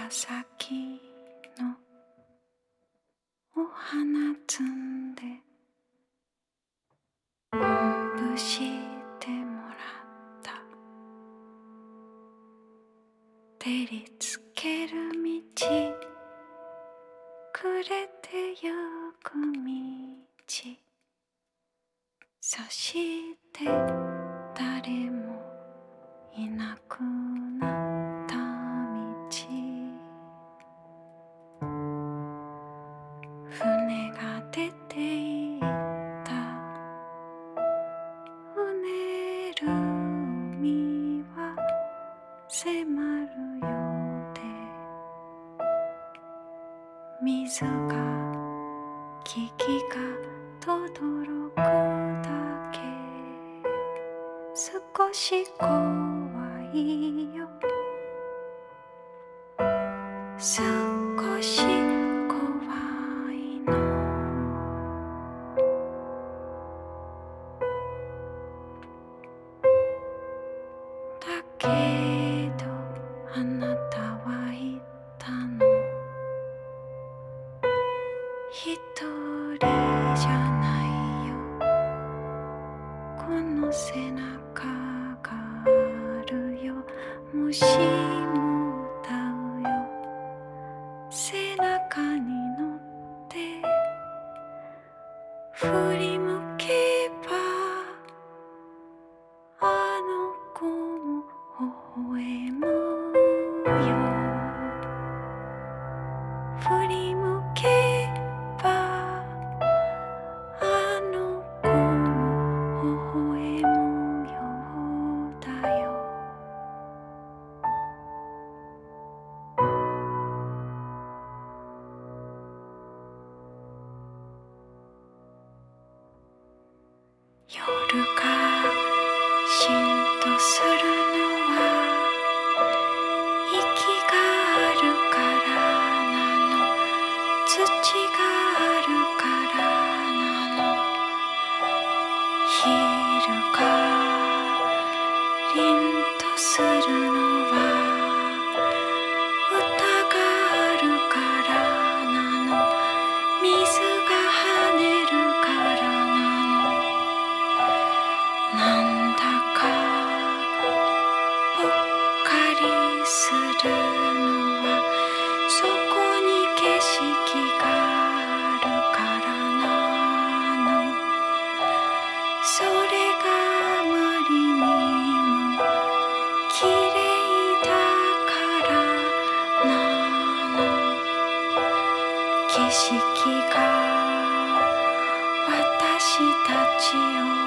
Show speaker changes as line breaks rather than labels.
紫のお花摘んでおんぶしてもらった照りつける道くれてゆく道そして誰もいなくなった道船が出ていったうねる海は迫るようで水が木々がとどろくだけ少し怖いよ少し怖いのだけどあなたは言ったの一人じゃないよこの背中があるよ虫も歌うよ背中に乗って振り向けばあの子も微笑むよ振り向けばあの子も微笑むようだよ夜がしんとするのは息があるからなの土があるからなの昼が凛とするのは歌があるからなの水が跳ねるからなのなんだかぽっかりするのはそこに景色があるからなのそれがあまりにもきれいだからなの景色が私たちを